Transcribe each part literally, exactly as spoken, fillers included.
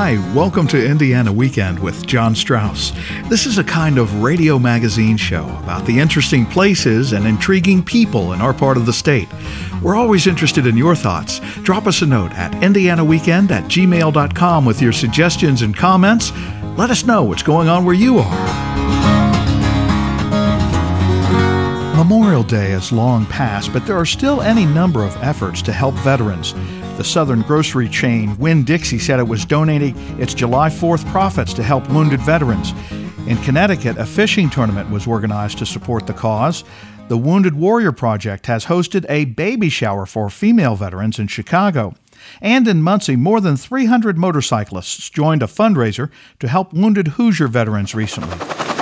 Hi, welcome to Indiana Weekend with John Strauss. This is a kind of radio magazine show about the interesting places and intriguing people in our part of the state. We're always interested in your thoughts. Drop us a note at indiana weekend at gmail dot com with your suggestions and comments. Let us know what's going on where you are. Memorial Day has long passed, but there are still any number of efforts to help veterans. The Southern grocery chain Winn-Dixie said it was donating its July fourth profits to help wounded veterans. In Connecticut, a fishing tournament was organized to support the cause. The Wounded Warrior Project has hosted a baby shower for female veterans in Chicago. And in Muncie, more than three hundred motorcyclists joined a fundraiser to help wounded Hoosier veterans recently.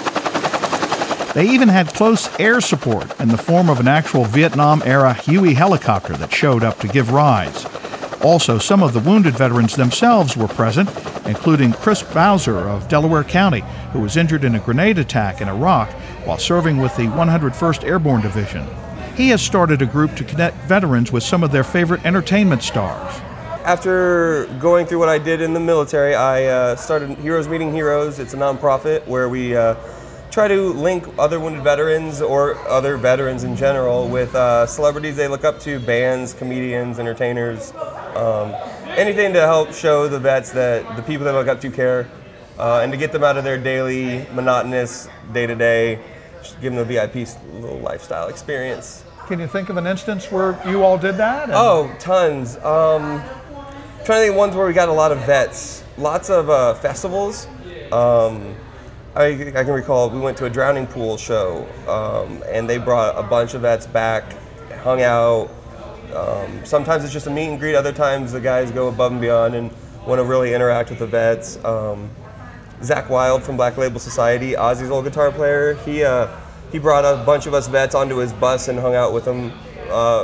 They even had close air support in the form of an actual Vietnam-era Huey helicopter that showed up to give rides. Also, some of the wounded veterans themselves were present, including Chris Bowser of Delaware County, who was injured in a grenade attack in Iraq while serving with the one hundred first Airborne Division. He has started a group to connect veterans with some of their favorite entertainment stars. After going through what I did in the military, I uh, started Heroes Meeting Heroes. It's a nonprofit where we uh, try to link other wounded veterans or other veterans in general with uh, celebrities they look up to, bands, comedians, entertainers, um, anything to help show the vets that the people they look up to care, uh, and to get them out of their daily, monotonous, day-to-day, just give them a V I P little lifestyle experience. Can you think of an instance where you all did that? And oh, tons. Um, trying to think of ones where we got a lot of vets. Lots of uh, festivals. Um, I, I can recall we went to a drowning pool show, um, and they brought a bunch of vets back, hung out. Um, sometimes it's just a meet and greet. Other times the guys go above and beyond and want to really interact with the vets. Um, Zach Wild from Black Label Society, Ozzy's old guitar player, he uh, he brought a bunch of us vets onto his bus and hung out with them, uh,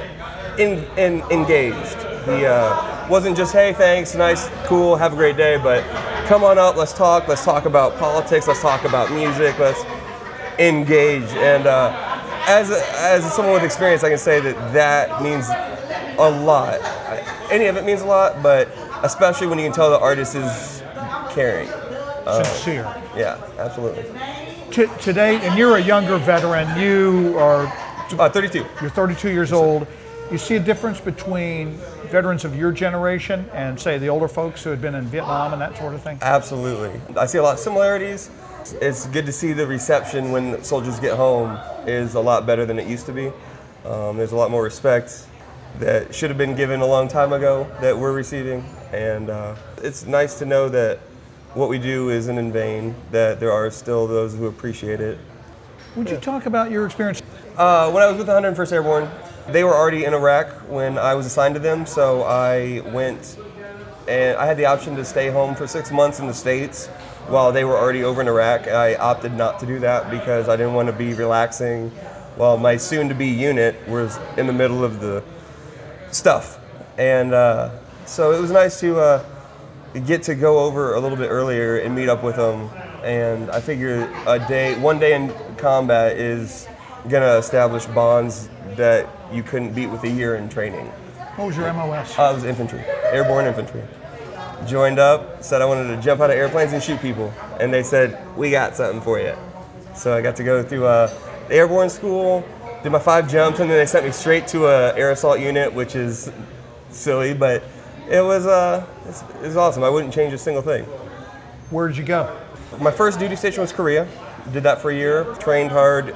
in, in, engaged. He uh, wasn't just, hey, thanks, nice, cool, have a great day, but come on up, let's talk, let's talk about politics, let's talk about music, let's engage. And uh, as, a, as someone with experience, I can say that that means a lot. Any of it means a lot, but especially when you can tell the artist is caring. Sincere. Uh, yeah, absolutely. T- today, and you're a younger veteran, you are... Uh, thirty-two. You're thirty-two years old. You see a difference between veterans of your generation and, say, the older folks who had been in Vietnam and that sort of thing? Absolutely. I see a lot of similarities. It's good to see the reception when soldiers get home is a lot better than it used to be. Um, there's a lot more respect that should have been given a long time ago that we're receiving. And uh, it's nice to know that what we do isn't in vain, that there are still those who appreciate it. Would you talk about your experience? Uh, when I was with the one hundred first Airborne, they were already in Iraq when I was assigned to them, so I went and I had the option to stay home for six months in the States while they were already over in Iraq. I opted not to do that because I didn't want to be relaxing while my soon-to-be unit was in the middle of the stuff. And uh, so it was nice to uh, get to go over a little bit earlier and meet up with them. And I figure a day, one day in combat is gonna establish bonds that you couldn't beat with a year in training. What was your M O S? Uh, I was infantry, airborne infantry. Joined up, said I wanted to jump out of airplanes and shoot people. And they said, we got something for you. So I got to go through uh, the airborne school, did my five jumps, and then they sent me straight to a air assault unit, which is silly, but it was, uh, it was awesome. I wouldn't change a single thing. Where did you go? My first duty station was Korea. Did that for a year, trained hard,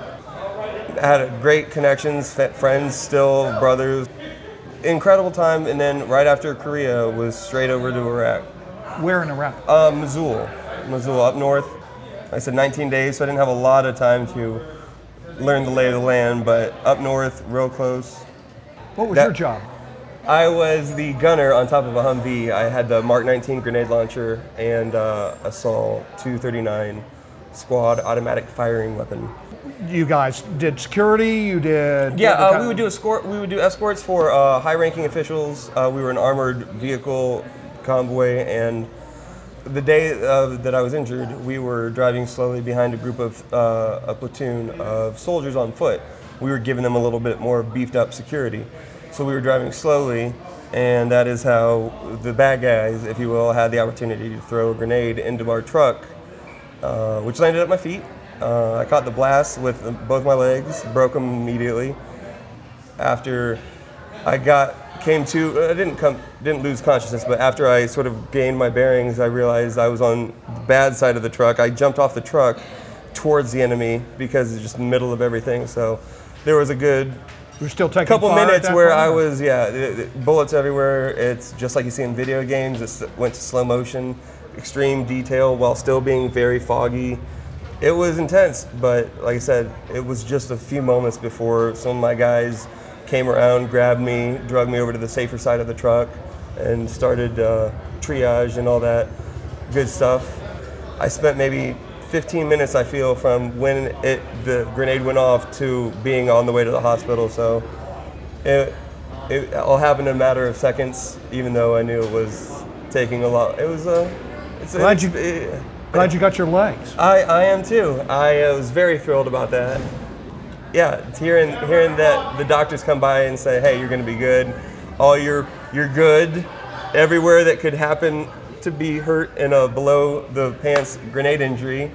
had great connections, friends still, brothers. Incredible time, and then right after Korea was straight over to Iraq. Where in Iraq? Uh, Mosul, Mosul up north. I said nineteen days, so I didn't have a lot of time to learn the lay of the land, but up north, real close. What was that, your job? I was the gunner on top of a Humvee. I had the Mark nineteen grenade launcher and uh, a S A L two thirty-nine squad automatic firing weapon. You guys did security. You did. Yeah, uh, we would do escort. We would do escorts for uh, high-ranking officials. Uh, we were an armored vehicle convoy, and the day uh, that I was injured, we were driving slowly behind a group of uh, a platoon of soldiers on foot. We were giving them a little bit more beefed-up security. so we were driving slowly, and that is how the bad guys, if you will, had the opportunity to throw a grenade into our truck, uh, which landed at my feet. Uh, I caught the blast with both my legs, broke them immediately. After I got came to, I didn't come, didn't lose consciousness, but after I sort of gained my bearings, I realized I was on the bad side of the truck. I jumped off the truck towards the enemy because it's just in the middle of everything. So there was a good You're still taking couple fire minutes at that where point, I or? was, yeah, it, it, bullets everywhere. It's just like you see in video games. It went to slow motion, extreme detail while still being very foggy. It was intense, but like I said, it was just a few moments before some of my guys came around, grabbed me, drug me over to the safer side of the truck, and started uh, triage and all that good stuff. I spent maybe fifteen minutes, I feel, from when it the grenade went off to being on the way to the hospital. So it it all happened in a matter of seconds, even though I knew it was taking a lot. It was a. It's Glad a, you- it, Glad you got your legs. I, I am too. I uh, was very thrilled about that. Yeah, it's hearing hearing that the doctors come by and say, "Hey, you're going to be good. All your you're good." Everywhere that could happen to be hurt in a below the pants grenade injury,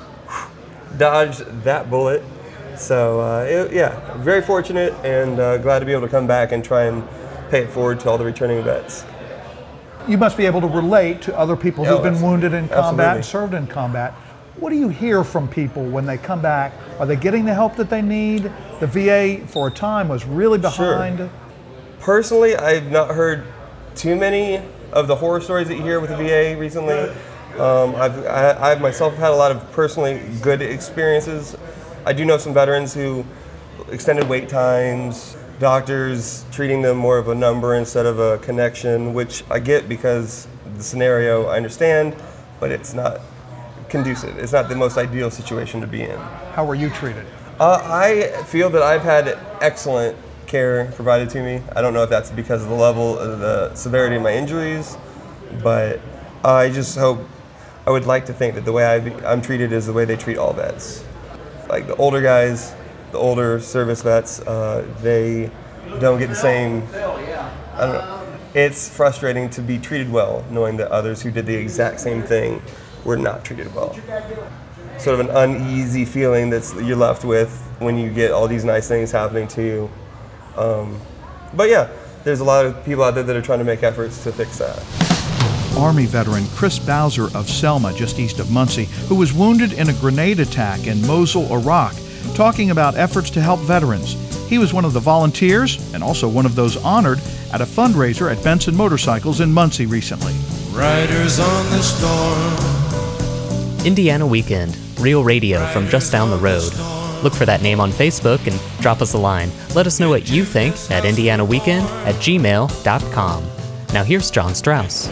dodged that bullet. So uh, it, yeah, very fortunate and uh, glad to be able to come back and try and pay it forward to all the returning vets. You must be able to relate to other people Oh, who've been abso- wounded in combat absolutely. and served in combat. What do you hear from people when they come back? Are they getting the help that they need? The V A, for a time, was really behind. Sure. Personally, I've not heard too many of the horror stories that you hear with the V A recently. Um, I've, I, I've myself had a lot of personally good experiences. I do know some veterans who extended wait times, doctors treating them more of a number instead of a connection, which I get because the scenario I understand, but it's not conducive. It's not the most ideal situation to be in. How were you treated? Uh, I feel that I've had excellent care provided to me. I don't know if that's because of the level of the severity of my injuries, but I just hope, I would like to think that the way I be, I'm treated is the way they treat all vets. Like the older guys, the older service vets, uh, they don't get the same, I don't know. It's frustrating to be treated well, knowing that others who did the exact same thing were not treated well. Sort of an uneasy feeling that you're left with when you get all these nice things happening to you. Um, but yeah, there's a lot of people out there that are trying to make efforts to fix that. Army veteran Chris Bowser of Selma, just east of Muncie, who was wounded in a grenade attack in Mosul, Iraq, talking about efforts to help veterans. He was one of the volunteers and also one of those honored at a fundraiser at Benson Motorcycles in Muncie recently. Riders on the storm. Indiana Weekend, real radio from just down the road. Look for that name on Facebook and drop us a line. Let us know what you think at indianaweekend at gmail dot com. Now here's John Strauss.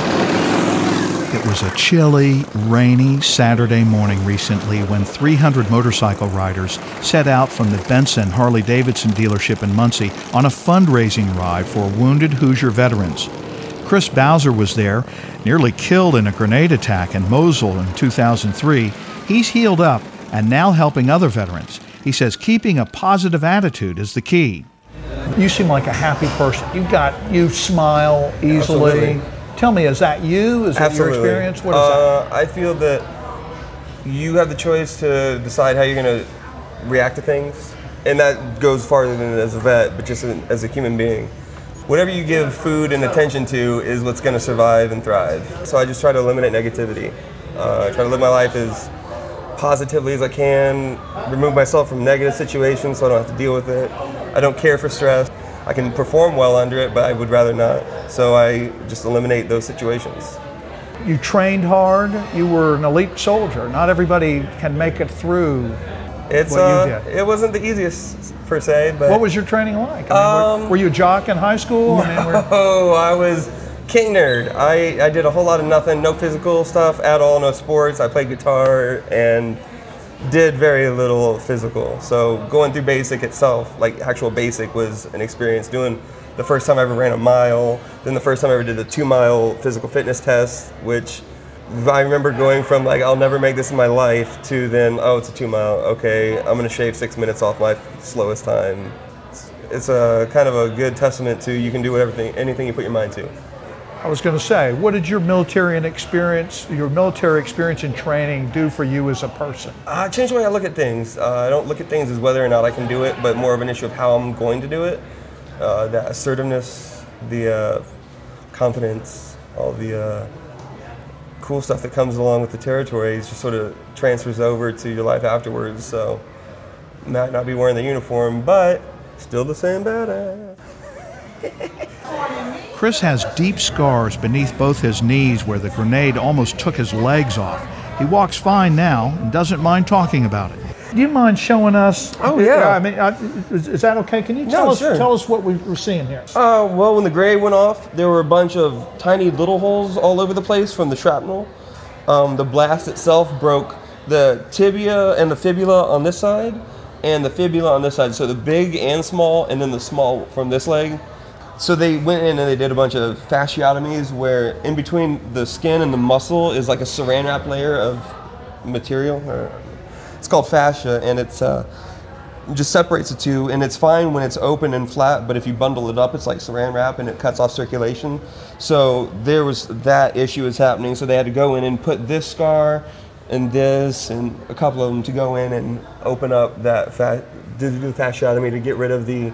It was a chilly, rainy Saturday morning recently when three hundred motorcycle riders set out from the Benson Harley-Davidson dealership in Muncie on a fundraising ride for wounded Hoosier veterans. Chris Bowser was there, nearly killed in a grenade attack in Mosul in two thousand three. He's healed up and now helping other veterans. He says keeping a positive attitude is the key. You seem like a happy person. You got you smile easily. Absolutely. Tell me, is that you? Is that Absolutely. your experience? What is uh, I feel that you have the choice to decide how you're going to react to things, and that goes farther than as a vet, but just as a human being. Whatever you give food and attention to is what's going to survive and thrive. So I just try to eliminate negativity. Uh, I try to live my life as positively as I can, remove myself from negative situations so I don't have to deal with it. I don't care for stress. I can perform well under it, but I would rather not. So I just eliminate those situations. that? You trained hard. You were an elite soldier. Not everybody can make it through It's what uh, you did. It wasn't the easiest per se, but What was your training like? I mean, were, Um, were you a jock in high school? I mean, were, oh, I was king nerd. I, I did a whole lot of nothing, no physical stuff at all, no sports. I played guitar and did very little physical. So going through basic itself, like actual basic, was an experience. Doing the first time I ever ran a mile, then the first time I ever did a two mile physical fitness test, which I remember going from like, I'll never make this in my life, to then, oh, it's a two mile, okay, I'm gonna shave six minutes off my slowest time. it's a kind of a good testament to you can do whatever thing, anything you put your mind to. I was going to say, what did your military and experience, your military experience and training do for you as a person? Uh, changed the way I look at things. Uh, I don't look at things as whether or not I can do it, but more of an issue of how I'm going to do it. Uh, that assertiveness, the uh, confidence, all the uh, cool stuff that comes along with the territories just sort of transfers over to your life afterwards. So, might not be wearing the uniform, but still the same badass. Chris has deep scars beneath both his knees where the grenade almost took his legs off. He walks fine now and doesn't mind talking about it. Do you mind showing us? Oh, yeah. I mean, uh, is, is that okay? Can you tell No, us sure. tell us what we were seeing here? Uh, well, when the grenade went off, there were a bunch of tiny little holes all over the place from the shrapnel. Um, the blast itself broke the tibia and the fibula on this side, and the fibula on this side. So the big and small, and then the small from this leg. So they went in and they did a bunch of fasciotomies where in between the skin and the muscle is like a saran wrap layer of material. It's called fascia, and it's uh, just separates the two, and it's fine when it's open and flat, but if you bundle it up, it's like saran wrap and it cuts off circulation. So there was that issue was happening, so they had to go in and put this scar and this and a couple of them to go in and open up that fat, do the fasciotomy to get rid of the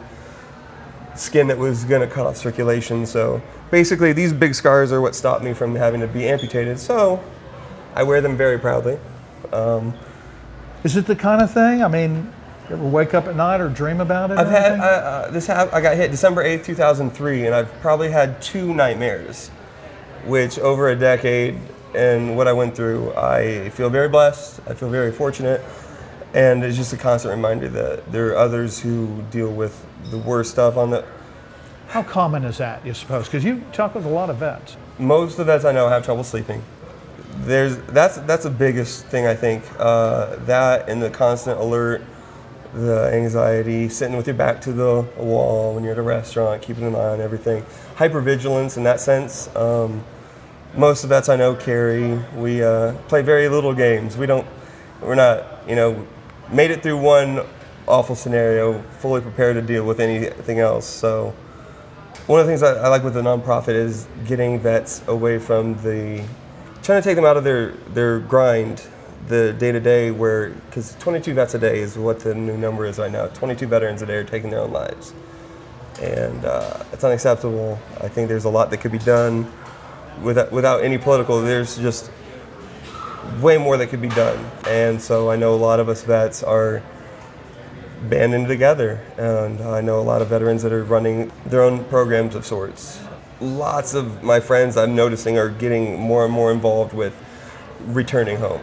skin that was going to cut off circulation. So basically these big scars are what stopped me from having to be amputated, so I wear them very proudly. Um, Is it the kind of thing? I mean, you ever wake up at night or dream about it? I've or had anything? I, uh, this. Ha- I got hit December eighth, two thousand three, and I've probably had two nightmares, which over a decade and what I went through, I feel very blessed. I feel very fortunate, and it's just a constant reminder that there are others who deal with the worst stuff on the. How common is that, you suppose? Because you talk with a lot of vets. Most of the vets I know have trouble sleeping. There's that's that's the biggest thing I think. Uh, that and the constant alert, the anxiety, sitting with your back to the wall when you're at a restaurant, keeping an eye on everything. Hypervigilance in that sense. Um, most of the vets I know carry. We uh, play very little games. We don't. We're not. You know, made it through one awful scenario, fully prepared to deal with anything else. So. One of the things I, I like with the nonprofit is getting vets away from the, trying to take them out of their, their grind, the day-to-day where, because twenty-two vets a day is what the new number is right now. twenty-two veterans a day are taking their own lives. And uh, it's unacceptable. I think there's a lot that could be done without, without any political, there's just way more that could be done. And so I know a lot of us vets are banding together, and I know a lot of veterans that are running their own programs of sorts. Lots of my friends I'm noticing are getting more and more involved with returning home,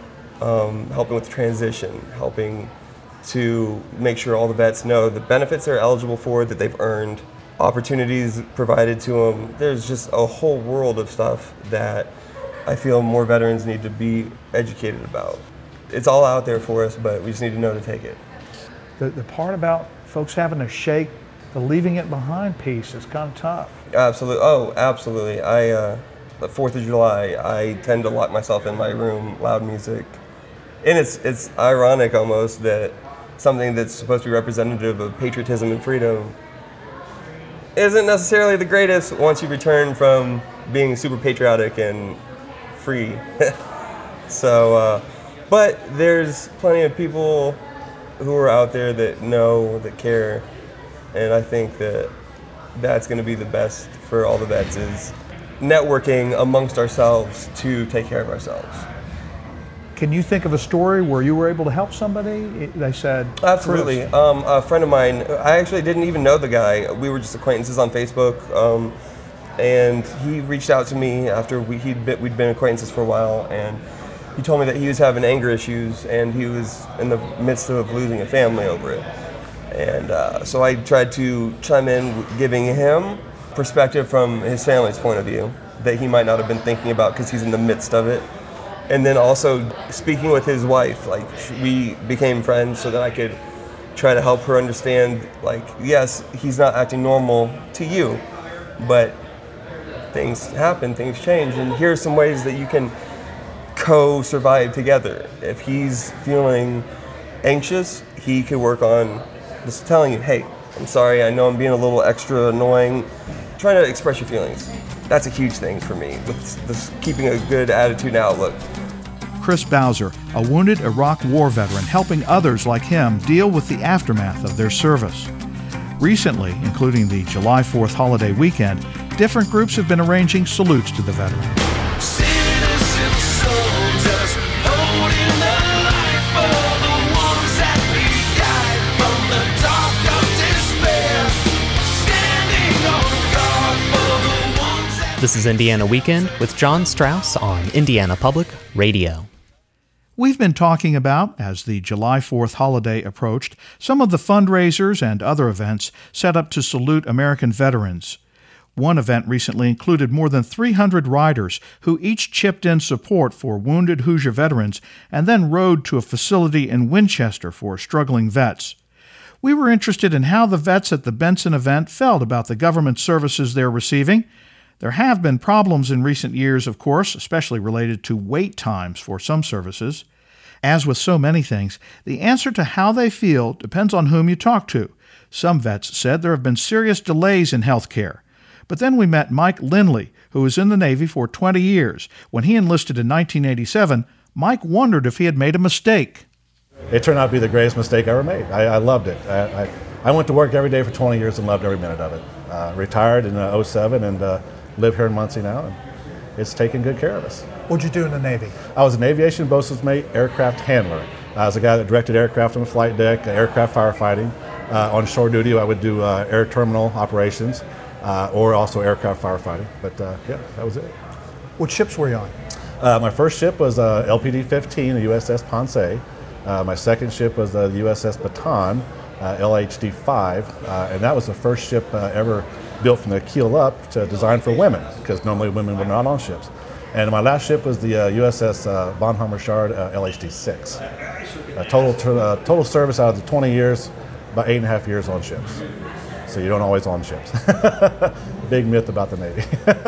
um, helping with the transition, helping to make sure all the vets know the benefits they're eligible for, that they've earned, opportunities provided to them. There's just a whole world of stuff that I feel more veterans need to be educated about. It's all out there for us, but we just need to know to take it. The, the part about folks having to shake the leaving it behind piece is kind of tough. Absolutely. Oh, absolutely. I, uh, the fourth of July, I tend to lock myself in my room, loud music. And it's it's ironic almost that something that's supposed to be representative of patriotism and freedom isn't necessarily the greatest once you return from being super patriotic and free. So, uh, but there's plenty of people who are out there that know, that care, and I think that that's going to be the best for all the vets is networking amongst ourselves to take care of ourselves. Can you think of a story where you were able to help somebody? It- They said, Absolutely. Chris. Um, a friend of mine, I actually didn't even know the guy. We were just acquaintances on Facebook, um, and he reached out to me after we, he'd been, we'd been acquaintances for a while, and he told me that he was having anger issues and he was in the midst of losing a family over it. And uh, so I tried to chime in, giving him perspective from his family's point of view that he might not have been thinking about because he's in the midst of it. And then also speaking with his wife, like we became friends so that I could try to help her understand, like, yes, he's not acting normal to you, but things happen, things change, and here's some ways that you can co-survive together. If he's feeling anxious, he could work on just telling you, hey, I'm sorry, I know I'm being a little extra annoying. Trying to express your feelings. That's a huge thing for me, with this, keeping a good attitude and outlook. Chris Bowser, a wounded Iraq War veteran, helping others like him deal with the aftermath of their service. Recently, including the July fourth holiday weekend, different groups have been arranging salutes to the veterans. Citizen soldiers holding the light for the ones that we guide from the dark of despair, standing on guard for the ones that... This is Indiana Weekend with John Strauss on Indiana Public Radio. We've been talking about, as the July fourth holiday approached, some of the fundraisers and other events set up to salute American veterans. One event recently included more than three hundred riders who each chipped in support for wounded Hoosier veterans and then rode to a facility in Winchester for struggling vets. We were interested in how the vets at the Benson event felt about the government services they're receiving. There have been problems in recent years, of course, especially related to wait times for some services. As with so many things, the answer to how they feel depends on whom you talk to. Some vets said there have been serious delays in health care. But then we met Mike Lindley, who was in the Navy for twenty years. When he enlisted in nineteen eighty-seven, Mike wondered if he had made a mistake. It turned out to be the greatest mistake I ever made. I, I loved it. I, I, I went to work every day for twenty years and loved every minute of it. Uh, retired in uh, oh seven and uh, live here in Muncie now, and it's taken good care of us. What'd you do in the Navy? I was an aviation bosun's mate, aircraft handler. I was a guy that directed aircraft on the flight deck, uh, aircraft firefighting. Uh, on shore duty, I would do uh, air terminal operations, uh, or also aircraft firefighting. But uh, yeah, that was it. What ships were you on? Uh, my first ship was uh, L P D fifteen, the U S S Ponce. Uh, my second ship was uh, the U S S Baton, uh, L H D five, uh, and that was the first ship uh, ever built from the keel up to design for women, because normally women were not on ships. And my last ship was the uh, U S S uh, Bonhomme Richard, uh, L H D six. A total ter- uh, total service out of the twenty years, about eight and a half years on ships. So you don't always on ships. Big myth about the Navy.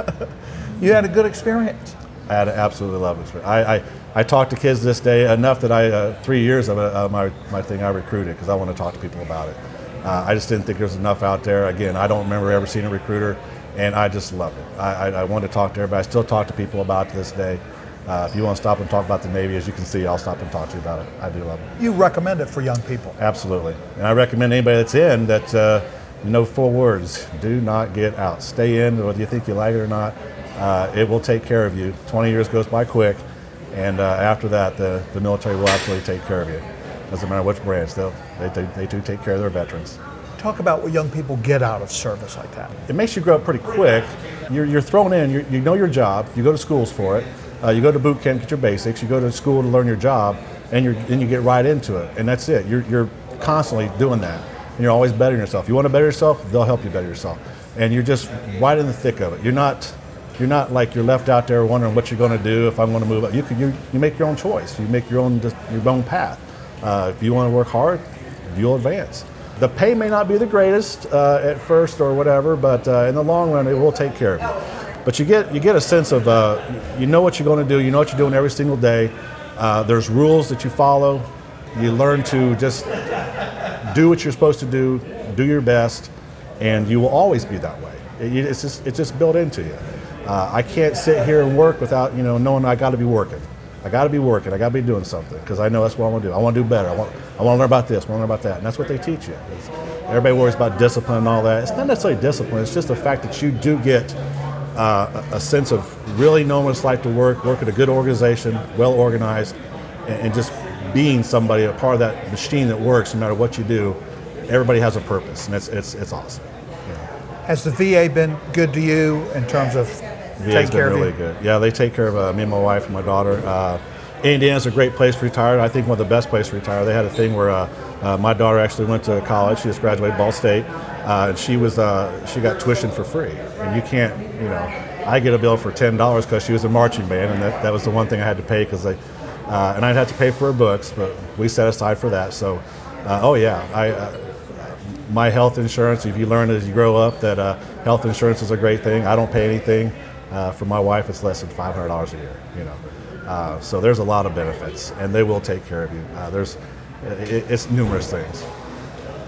You had a good experience. I had an absolutely lovely experience. I, I, I talk to kids this day enough that I, uh, three years of uh, my, my thing I recruited, because I want to talk to people about it. Uh, I just didn't think there was enough out there. Again, I don't remember ever seeing a recruiter, and I just loved it. I, I, I wanted to talk to everybody. I still talk to people about it to this day. Uh, if you want to stop and talk about the Navy, as you can see, I'll stop and talk to you about it. I do love it. You recommend it for young people? Absolutely. And I recommend anybody that's in that, uh, you know, four words: do not get out. Stay in, whether you think you like it or not. Uh, it will take care of you. twenty years goes by quick, and uh, after that, the, the military will absolutely take care of you. Doesn't matter which branch, they'll, they, they, they do take care of their veterans. Talk about what young people get out of service like that. It makes you grow up pretty quick. You're, you're thrown in, you're, you know your job, you go to schools for it, uh, you go to boot camp, get your basics, you go to school to learn your job, and you're, then you get right into it, and that's it. You're, you're constantly doing that, and you're always bettering yourself. You want to better yourself, they'll help you better yourself. And you're just right in the thick of it. You're not You're not like you're left out there wondering what you're going to do, if I'm going to move up. You can, you, you make your own choice. You make your own your own path. Uh, if you want to work hard, you'll advance. The pay may not be the greatest uh, at first or whatever, but uh, in the long run, it will take care of you. But you get you get a sense of uh, you know what you're going to do. You know what you're doing every single day. Uh, there's rules that you follow. You learn to just do what you're supposed to do, do your best, and you will always be that way. It, it's just it's just built into you. Uh, I can't sit here and work without, you know, knowing I got to be working. I got to be working. I got to be doing something, because I know that's what I want to do. I want to do better. I want I want to learn about this. I want to learn about that. And that's what they teach you. It's, everybody worries about discipline and all that. It's not necessarily discipline. It's just the fact that you do get uh, a, a sense of really knowing what it's like to work, work at a good organization, well organized, and, and just being somebody, a part of that machine that works no matter what you do. Everybody has a purpose, and it's it's it's awesome. Has the V A been good to you in terms of V A's taking care been really of you? good. Yeah, they take care of uh, me and my wife and my daughter. Uh, Indiana's a great place to retire. I think one of the best places to retire. They had a thing where uh, uh, my daughter actually went to college. She just graduated Ball State, uh, and she was uh, she got tuition for free. And you can't, you know, I get a bill for ten dollars because she was a marching band, and that, that was the one thing I had to pay because they, uh, and I'd have to pay for her books, but we set aside for that. So, uh, oh yeah, I. Uh, My health insurance, if you learn as you grow up that uh, health insurance is a great thing. I don't pay anything. Uh, for my wife, it's less than five hundred dollars a year, you know. Uh, so there's a lot of benefits, and they will take care of you. Uh, there's, it, it's numerous things.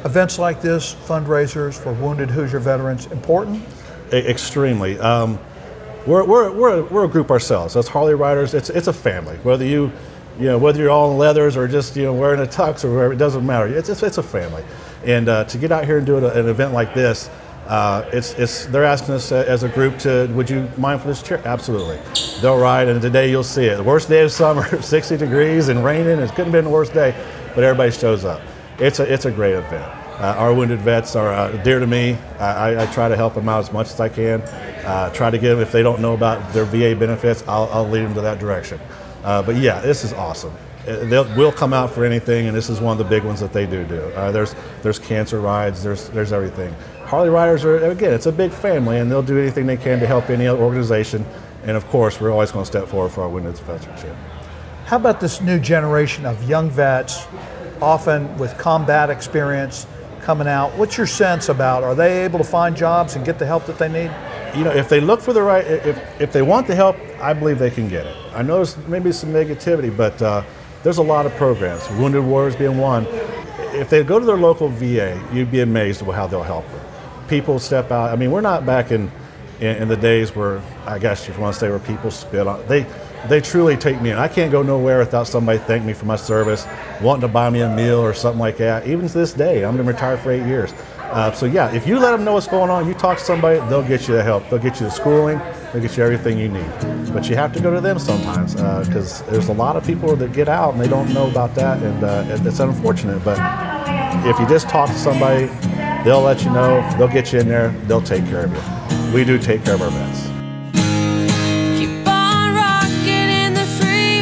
events like this, fundraisers for wounded Hoosier veterans, important? E- extremely. Um, we're, we're, we're, a, we're a group ourselves. As Harley riders, it's, it's a family. Whether you, you know, whether you're all in leathers or just, you know, wearing a tux or whatever, it doesn't matter. It's, it's, it's a family. And uh, to get out here and do an, an event like this, uh, it's, it's, they're asking us uh, as a group to, would you mind for this chair? Absolutely. They'll ride, and today you'll see it. The worst day of summer, sixty degrees and raining. It couldn't have been the worst day, but everybody shows up. It's a, it's a great event. Uh, our wounded vets are uh, dear to me. I, I try to help them out as much as I can. Uh, try to get them, if they don't know about their V A benefits, I'll, I'll lead them to that direction. Uh, but yeah, this is awesome. They'll, we'll come out for anything, and this is one of the big ones that they do do. Uh, there's there's cancer rides, there's there's everything. Harley riders are, again, it's a big family, and they'll do anything they can to help any other organization. And of course, we're always going to step forward for our wounded veterans. How about this new generation of young vets, often with combat experience, coming out? What's your sense about, are they able to find jobs and get the help that they need? You know, if they look for the right, if, if they want the help, I believe they can get it. I know there's maybe some negativity, but uh, there's a lot of programs, Wounded Warriors being one. If they go to their local V A, you'd be amazed at how they'll help them. People step out. I mean, we're not back in, in, in the days where, I guess you want to say, where people spit on. They, they truly take me in. I can't go nowhere without somebody thanking me for my service, wanting to buy me a meal or something like that. Even to this day, I've been retired for eight years. Uh, so yeah, if you let them know what's going on, you talk to somebody, they'll get you the help. They'll get you the schooling, they'll get you everything you need. But you have to go to them sometimes, because uh, there's a lot of people that get out and they don't know about that, and uh, it's unfortunate. But if you just talk to somebody, they'll let you know, they'll get you in there, they'll take care of you. We do take care of our vets. Keep on rocking in the free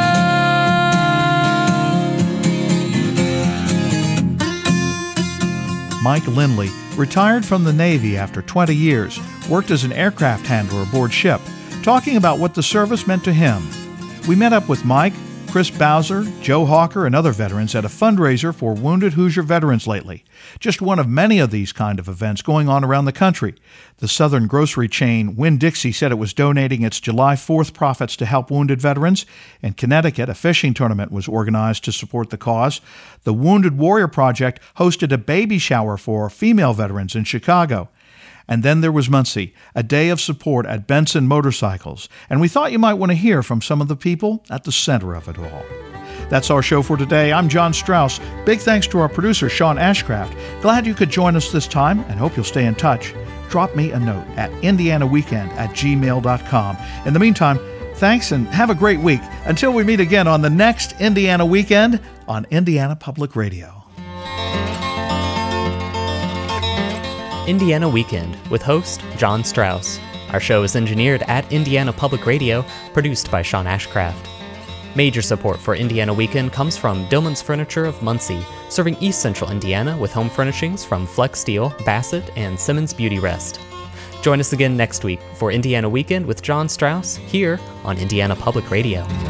world. Mike Lindley retired from the Navy after twenty years, worked as an aircraft handler aboard ship, talking about what the service meant to him. We met up with Mike, Chris Bowser, Joe Hawker, and other veterans at a fundraiser for wounded Hoosier veterans lately. Just one of many of these kind of events going on around the country. The Southern grocery chain Winn-Dixie said it was donating its July fourth profits to help wounded veterans. In Connecticut, a fishing tournament was organized to support the cause. The Wounded Warrior Project hosted a baby shower for female veterans in Chicago. And then there was Muncie, a day of support at Benson Motorcycles, and we thought you might want to hear from some of the people at the center of it all. That's our show for today. I'm John Strauss. Big thanks to our producer, Sean Ashcraft. Glad you could join us this time, and hope you'll stay in touch. Drop me a note at indiana weekend at gmail dot com. In the meantime, thanks and have a great week. Until we meet again on the next Indiana Weekend on Indiana Public Radio. Indiana Weekend with host John Strauss. Our show is engineered at Indiana Public Radio, produced by Sean Ashcraft. Major support for Indiana Weekend comes from Dillman's Furniture of Muncie, serving East Central Indiana with home furnishings from Flex Steel, Bassett, and Simmons Beauty Rest. Join us again next week for Indiana Weekend with John Strauss here on Indiana Public Radio.